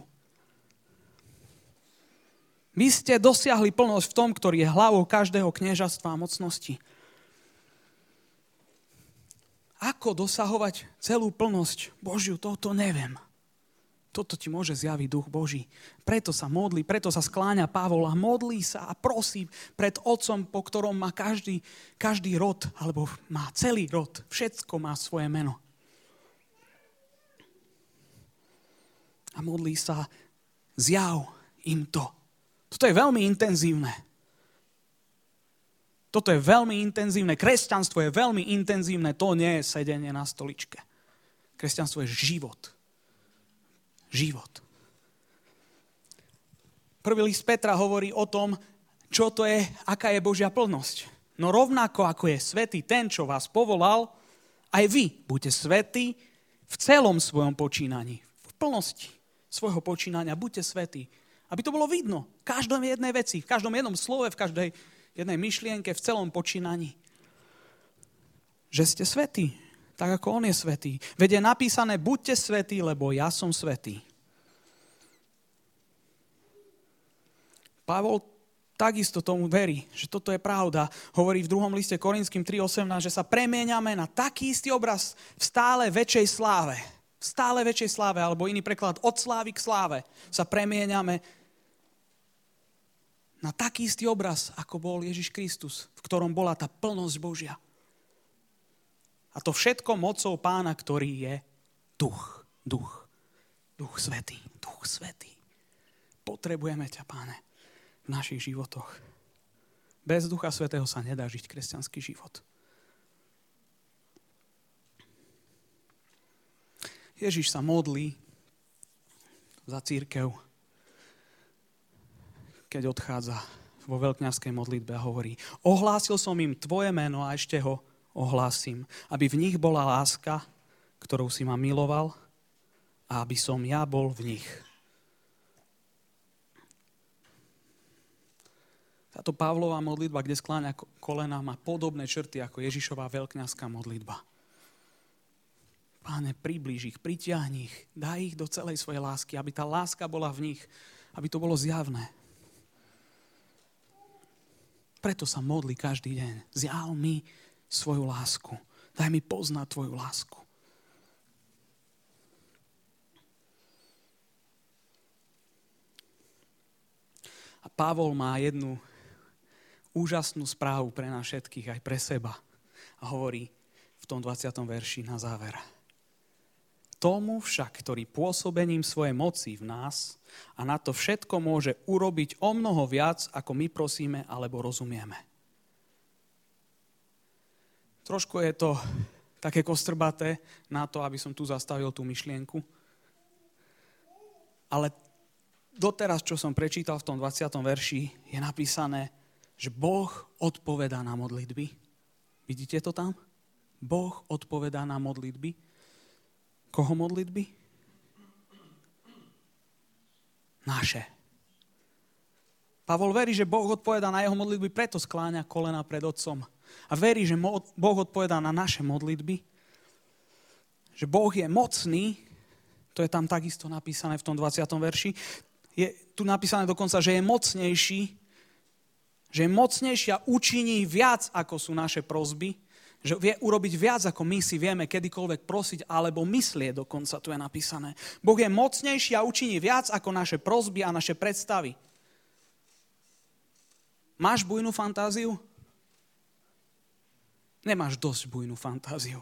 Vy ste dosiahli plnosť v tom, ktorý je hlavou každého kniežastva a mocnosti. Ako dosahovať celú plnosť Božiu, toto neviem. Toto ti môže zjaviť Duch Boží. Preto sa modlí, preto sa skláňa Pavol a modlí sa a prosí pred Otcom, po ktorom má každý, každý rod, alebo má celý rod. Všetko má svoje meno. A modlí sa, zjav im to. Toto je veľmi intenzívne. Toto je veľmi intenzívne. Kresťanstvo je veľmi intenzívne. To nie je sedenie na stoličke. Kresťanstvo je život. Život. Prvý list Petra hovorí o tom, čo to je, aká je Božia plnosť. No rovnako ako je svätý ten, čo vás povolal, aj vy buďte svätí v celom svojom počínaní. V plnosti svojho počínania buďte svätí. Aby to bolo vidno v každom jednej veci, v každom jednom slove, v každej jednej myšlienke, v celom počínaní. Že ste svätí. Tak ako on je svätý. Veď je napísané, buďte svätí, lebo ja som svätý. Pavol takisto tomu verí, že toto je pravda. Hovorí v druhom liste Korinským tri osemnásť, že sa premieňame na taký istý obraz v stále väčšej sláve. V stále väčšej sláve, alebo iný preklad, od slávy k sláve sa premieňame na taký istý obraz, ako bol Ježiš Kristus, v ktorom bola tá plnosť Božia. A to všetko mocou Pána, ktorý je duch, duch, duch svätý, duch svätý. Potrebujeme ťa, Páne, v našich životoch. Bez Ducha Svätého sa nedá žiť kresťanský život. Ježiš sa modlí za cirkev, keď odchádza vo veľkňazskej modlitbe a hovorí: ohlásil som im tvoje meno a ešte ho ohlásim, aby v nich bola láska, ktorou si ma miloval, a aby som ja bol v nich. Táto Pavlova modlitba, kde skláňa kolena, má podobné črty ako Ježišová veľkňazská modlitba. Páne, priblíž ich, pritiahni ich, daj ich do celej svojej lásky, aby tá láska bola v nich, aby to bolo zjavné. Preto sa modlí každý deň. Zjav mi svoju lásku. Daj mi poznať tvoju lásku. A Pavol má jednu úžasnú správu pre nás všetkých, aj pre seba. A hovorí v tom dvadsiatom verši na záver: tomu však, ktorý pôsobením svojej moci v nás a na to všetko môže urobiť o mnoho viac, ako my prosíme alebo rozumieme. Trošku je to také kostrbaté na to, aby som tu zastavil tú myšlienku. Ale doteraz, čo som prečítal v tom dvadsiatom verši, je napísané, že Boh odpovedá na modlitby. Vidíte to tam? Boh odpovedá na modlitby. Koho modlitby? Naše. Pavol verí, že Boh odpovedá na jeho modlitby, preto skláňa kolena pred Otcom. A verí, že Boh odpovedá na naše modlitby. Že Boh je mocný, to je tam takisto napísané v tom dvadsiatom verši. Je tu napísané dokonca, že je mocnejší, že je mocnejší a učiní viac, ako sú naše prosby. Že vie urobiť viac, ako my si vieme kedykoľvek prosiť, alebo myslieť dokonca, tu je napísané. Boh je mocnejší a učiní viac, ako naše prosby a naše predstavy. Máš bujnú fantáziu? Nemáš dosť bujnú fantáziu.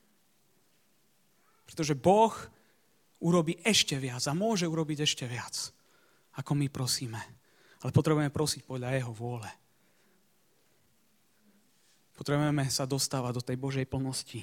Pretože Boh urobí ešte viac a môže urobiť ešte viac, ako my prosíme. Ale potrebujeme prosiť podľa jeho vôle. Potrebujeme sa dostávať do tej Božej plnosti.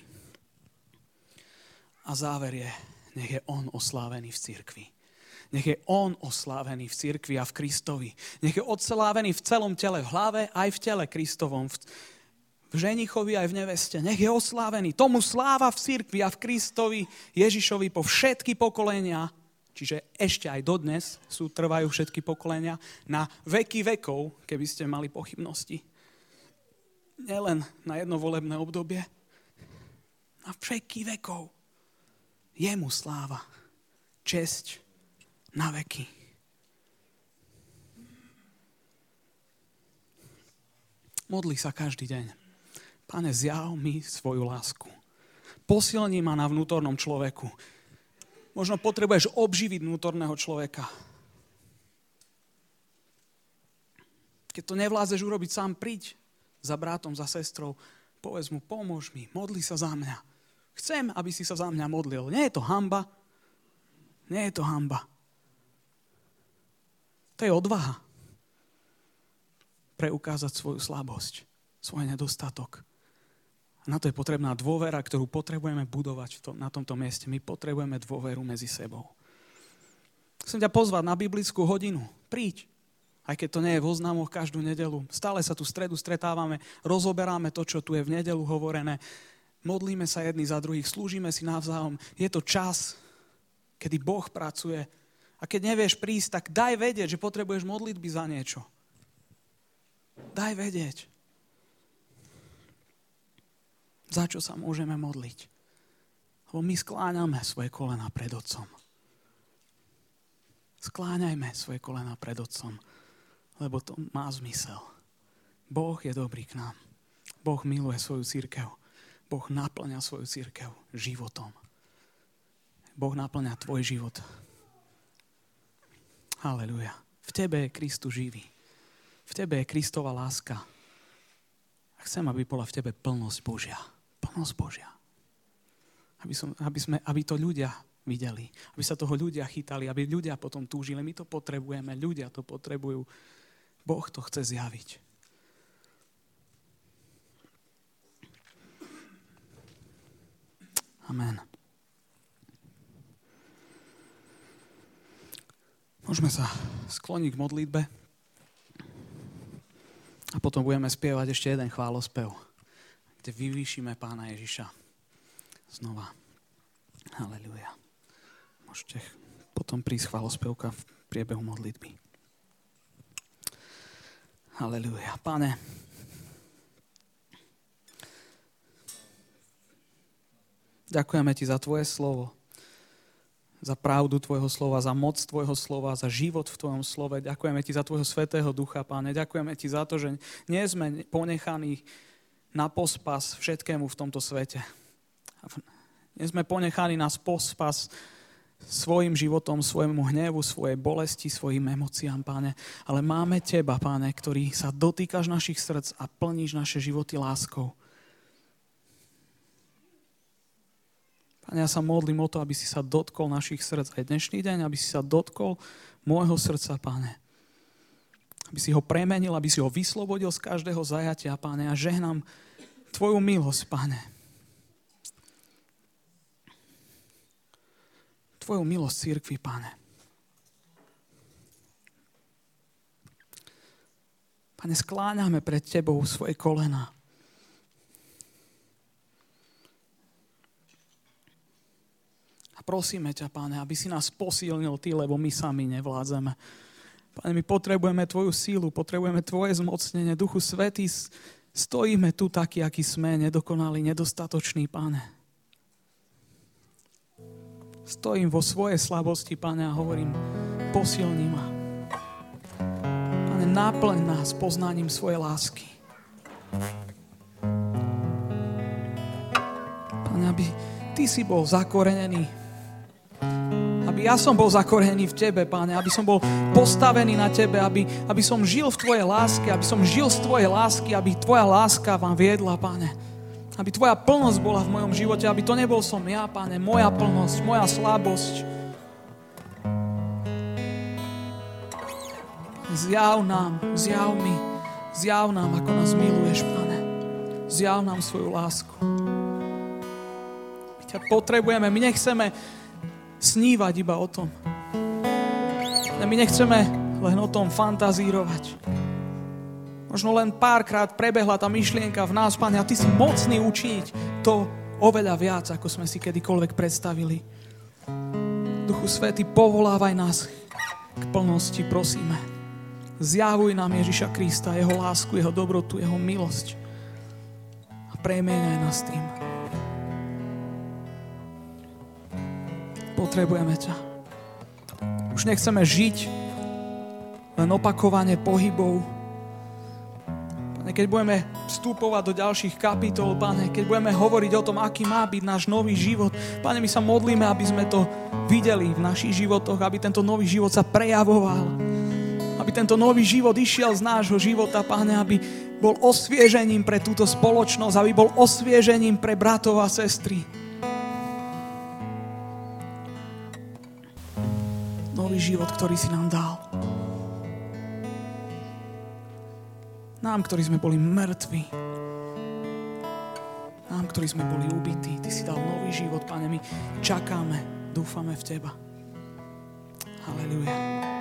A záver je, nech je on oslávený v cirkvi. Nech je on oslávený v cirkvi a v Kristovi. Nech je odslávený v celom tele, v hlave aj v tele Kristovom, v, v ženichovi aj v neveste. Nech je oslávený. Tomu sláva v cirkvi a v Kristovi Ježišovi po všetky pokolenia, čiže ešte aj dodnes sú, trvajú všetky pokolenia, na veky vekov, keby ste mali pochybnosti. Nielen na jedno volebné obdobie, na všetky vekov. Jemu sláva, česť na veky. Modli sa každý deň. Pane, zjav mi svoju lásku. Posilni ma na vnútornom človeku. Možno potrebuješ obživiť vnútorného človeka. Keď to nevládzeš urobiť sám, príď za bratom, za sestrou, povedz mu, pomôž mi, modli sa za mňa. Chcem, aby si sa za mňa modlil. Nie je to hanba. Nie je to hanba. To je odvaha. Preukázať svoju slabosť, svoj nedostatok. A na to je potrebná dôvera, ktorú potrebujeme budovať v tom, na tomto mieste. My potrebujeme dôveru medzi sebou. Chcem ťa pozvať na biblickú hodinu. Príď. Aj keď to nie je v oznamoch každú nedeľu. Stále sa tu v stredu stretávame, rozoberáme to, čo tu je v nedeľu hovorené. Modlíme sa jedni za druhých, slúžime si navzájom. Je to čas, kedy Boh pracuje. A keď nevieš prísť, tak daj vedieť, že potrebuješ modlitby za niečo. Daj vedieť. Za čo sa môžeme modliť? Lebo my skláňame svoje kolena pred Otcom. Skláňajme svoje kolena pred Otcom. Lebo to má zmysel. Boh je dobrý k nám. Boh miluje svoju cirkev. Boh naplňa svoju cirkev životom. Boh naplňa tvoj život. Haleluja. V tebe je Kristus živý. V tebe je Kristova láska. A chcem, aby bola v tebe plnosť Božia. Plnosť Božia. Aby, som, aby, sme, aby to ľudia videli. Aby sa toho ľudia chytali, aby ľudia potom túžili. My to potrebujeme, ľudia to potrebujú. Boh to chce zjaviť. Amen. Môžeme sa skloniť k modlitbe a potom budeme spievať ešte jeden chválospev, kde vyvýšime Pána Ježiša. Znova. Halelúja. Môžete potom prísť chválospevka v priebehu modlitby. Halelúja. Pane, ďakujeme Ti za Tvoje slovo, za pravdu Tvojho slova, za moc Tvojho slova, za život v Tvojom slove. Ďakujeme Ti za Tvojho Svätého Ducha, Páne. Ďakujeme Ti za to, že nie sme ponechaní na pospas všetkému v tomto svete. Nie sme ponechaní na pospas svojim životom, svojmu hnevu, svojej bolesti, svojim emóciám, Páne. Ale máme Teba, Páne, ktorý sa dotýkaš našich srdc a plníš naše životy láskou. Pane, ja sa modlím o to, aby si sa dotkol našich srdc aj dnešný deň, aby si sa dotkol môjho srdca, Pane. Aby si ho premenil, aby si ho vyslobodil z každého zajatia, Pane, a žehnám Tvoju milosť, Pane. Tvoju milosť cirkvi, Pane. Pane, skláňame pred Tebou svoje kolená. Prosíme ťa, Páne, aby si nás posilnil Ty, lebo my sami nevládzeme. Pane, my potrebujeme Tvoju sílu, potrebujeme Tvoje zmocnenie. Duchu Svätý, stojíme tu takí, akí sme, nedokonalí, nedostatoční, Páne. Stojím vo svojej slabosti, Páne, a hovorím, posilni ma. Pane, náplň nás poznaním svojej lásky. Pane, aby Ty si bol zakorenený, aby ja som bol zakorenený v Tebe, Páne, aby som bol postavený na Tebe, aby, aby som žil v Tvojej láske, aby som žil z Tvojej lásky, aby Tvoja láska vám viedla, Páne. Aby Tvoja plnosť bola v mojom živote, aby to nebol som ja, Páne, moja plnosť, moja slabosť. Zjav nám, zjav mi, zjav nám, ako nás miluješ, Páne. Zjav nám svoju lásku. My ťa potrebujeme, my nechceme snívať iba o tom. My nechceme len o tom fantazírovať. Možno len párkrát prebehla tá myšlienka v nás, Pane, a Ty si mocný učiniť to oveľa viac, ako sme si kedykoľvek predstavili. Duchu Svätý, povolávaj nás k plnosti, prosíme. Zjavuj nám Ježiša Krista, Jeho lásku, Jeho dobrotu, Jeho milosť. A premieňaj nás tým. Potrebujeme ťa. Už nechceme žiť len opakovanie pohybov. Pane, keď budeme vstupovať do ďalších kapitol, Pane, keď budeme hovoriť o tom, aký má byť náš nový život, Pane, my sa modlíme, aby sme to videli v našich životoch, aby tento nový život sa prejavoval. Aby tento nový život išiel z nášho života, Pane, aby bol osviežením pre túto spoločnosť, aby bol osviežením pre bratov a sestry. Nový život, ktorý si nám dal. Nám, ktorí sme boli mŕtvi. Nám, ktorí sme boli ubití. Ty si dal nový život, Pane. My čakáme, dúfame v Teba. Halelúja.